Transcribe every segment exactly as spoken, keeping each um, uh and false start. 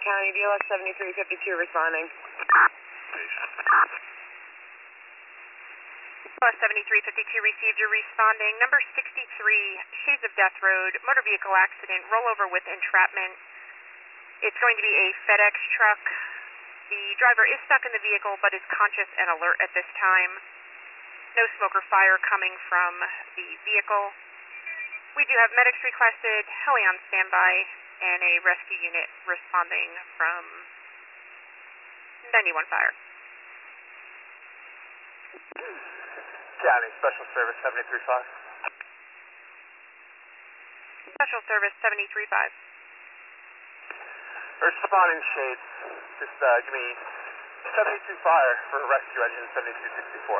County, B L S seventy-three fifty-two responding. B L S seventy-three fifty-two received, you're responding. Number sixty-three, Shades of Death Road, motor vehicle accident, rollover with entrapment. It's going to be a FedEx truck. The driver is stuck in the vehicle but is conscious and alert at this time. No smoke or fire coming from the vehicle. We do have medics requested, heli on standby, and a rescue unit responding from ninety-one Fire. County Special Service seventy-three five. Special Service seventy-three five. Responding Shades, just uh, give me seventy-two Fire for rescue engine seventy-two sixty-four.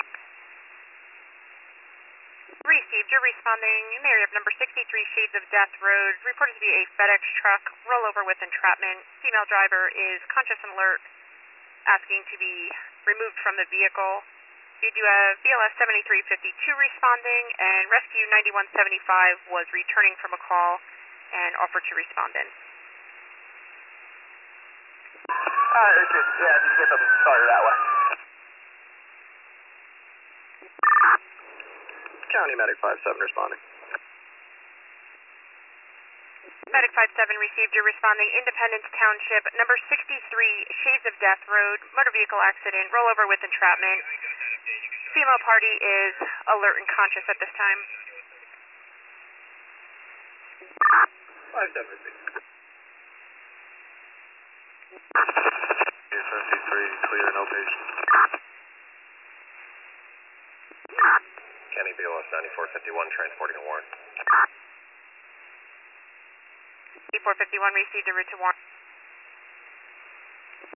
Received, you're responding in the area of number sixty-three Shades of Death Road, reported to be a FedEx truck, rollover with entrapment. Female driver is conscious and alert, asking to be removed from the vehicle. You do have B L S seventy-three fifty-two responding, and Rescue ninety-one seventy-five was returning from a call and offered to respond in. Alright, Richard, yeah, if you can get them started that way. County Medic five seven responding. Medic five seven received, you're responding. Independence Township, number sixty-three Shades of Death Road, motor vehicle accident, rollover with entrapment. Female party is alert and conscious at this time. five seven received. seventy-three, clear, no patients. County B L S ninety-four fifty-one, transporting a warrant. D four fifty-one received, a route to warrant.